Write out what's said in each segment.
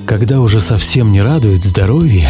когда уже совсем не радует здоровье,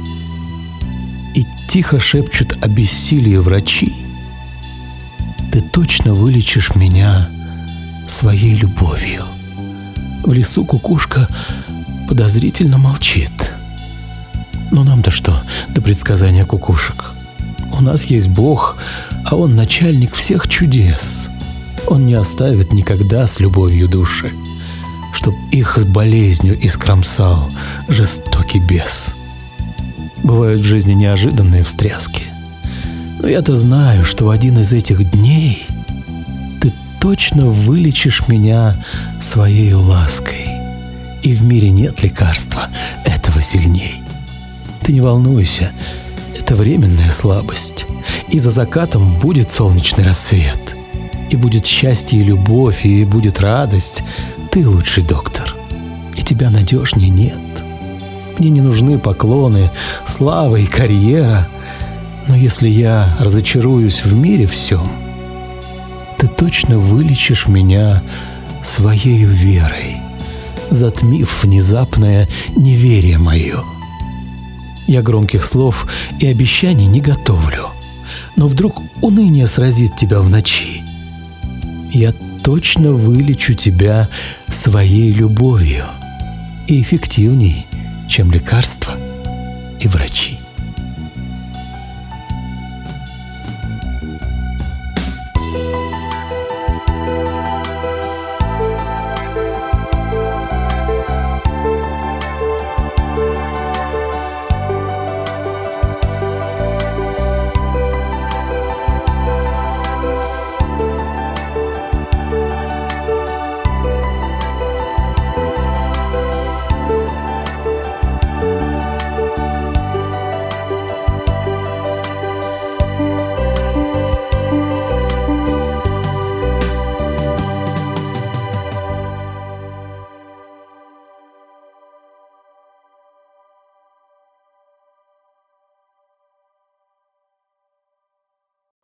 и тихо шепчут о бессилии врачи, ты точно вылечишь меня своей любовью. В лесу кукушка подозрительно молчит. Но нам-то что до предсказания кукушек? У нас есть Бог, а Он начальник всех чудес. Он не оставит никогда с любовью души, чтоб их с болезнью искромсал жестокий бес. Бывают в жизни неожиданные встряски, но я-то знаю, что в один из этих дней ты точно вылечишь меня своей лаской, и в мире нет лекарства этого сильней. Ты не волнуйся, это временная слабость, и за закатом будет солнечный рассвет, и будет счастье и любовь, и будет радость. Ты лучший доктор, и тебя надежнее нет. Мне не нужны поклоны, слава и карьера, но если я разочаруюсь в мире всем, ты точно вылечишь меня своею верой, затмив внезапное неверие мое. Я громких слов и обещаний не готовлю, но вдруг уныние сразит тебя в ночи. Я точно вылечу тебя своей любовью, и эффективней, чем лекарства и врачи.